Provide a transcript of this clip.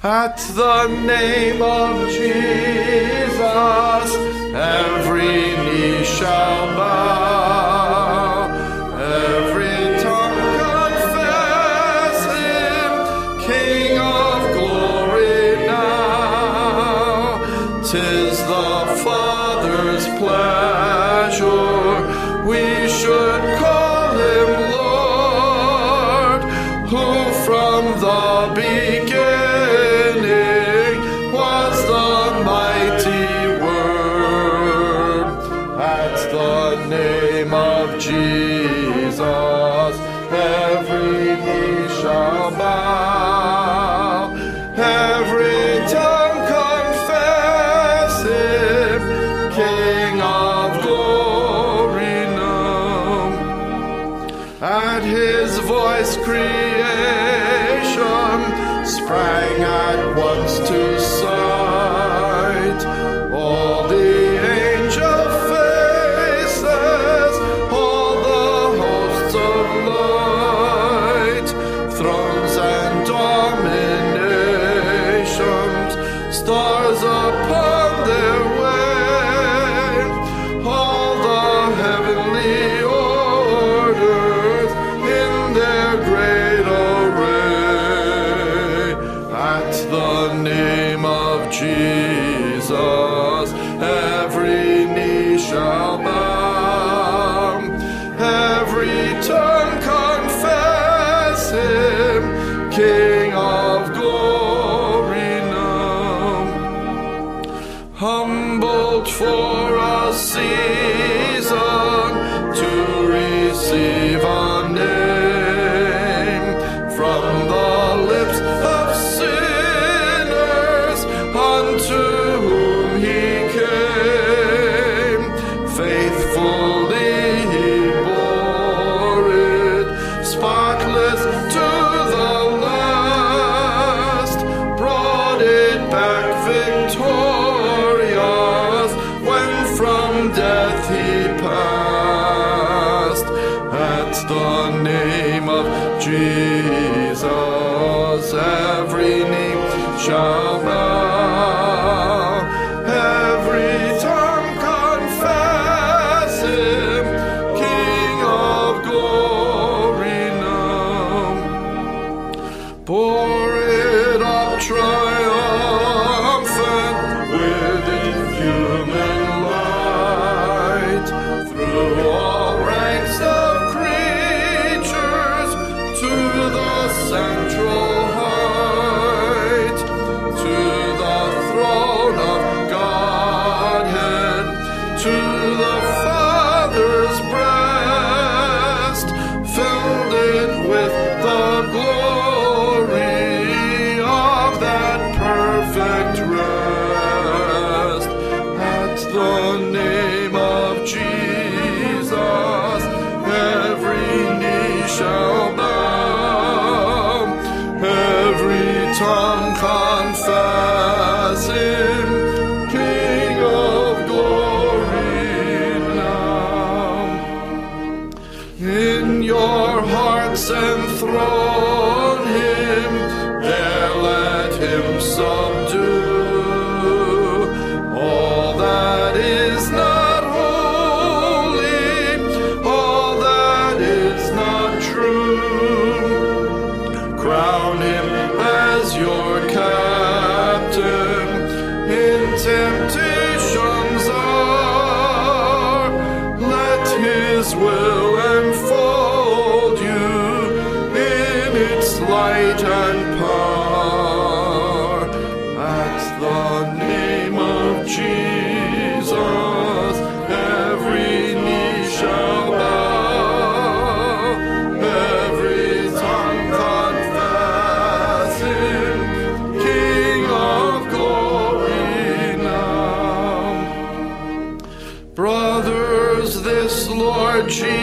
At the name of Jesus, every knee shall bow, every tongue confess him, King of glory now. 'Tis the Father's pleasure we should call him Lord, who from the beginning was the mighty Word. At the name of Jesus, every knee shall bow, every tongue confess him, King of glory now. At his voice creation sprang at once to sight. All the angel faces, all the hosts of light, thrones and dominations, stars upon their way, all the heavenly orders in their great array. At the name of Jesus, every knee shall bow, every tongue confess him, King of glory now. Humbled for a season to receive a name from the lips of sinners unto whom he came. Faithfully he bore it, spotless to the last, brought it back victorious when from death he passed. At the name of Jesus, every knee shall bow, every tongue confess him, King of glory now. Pour it up triumphant with inhuman light, through all ranks of creatures to the central height, to the throne of Godhead, to the Father's breast, filled it with the glory of that perfect rest. At the name of Jesus, every knee shall bow, every tongue confess him, King of glory now. In your hearts enthrone him, there let him subdue all that is not holy, all that is not true. Crown him as your captain in temptations are. Let his will enfold you in its light and power. At the name of Jesus, every knee shall bow, every tongue confess him, King of glory now. Brothers, this Lord Jesus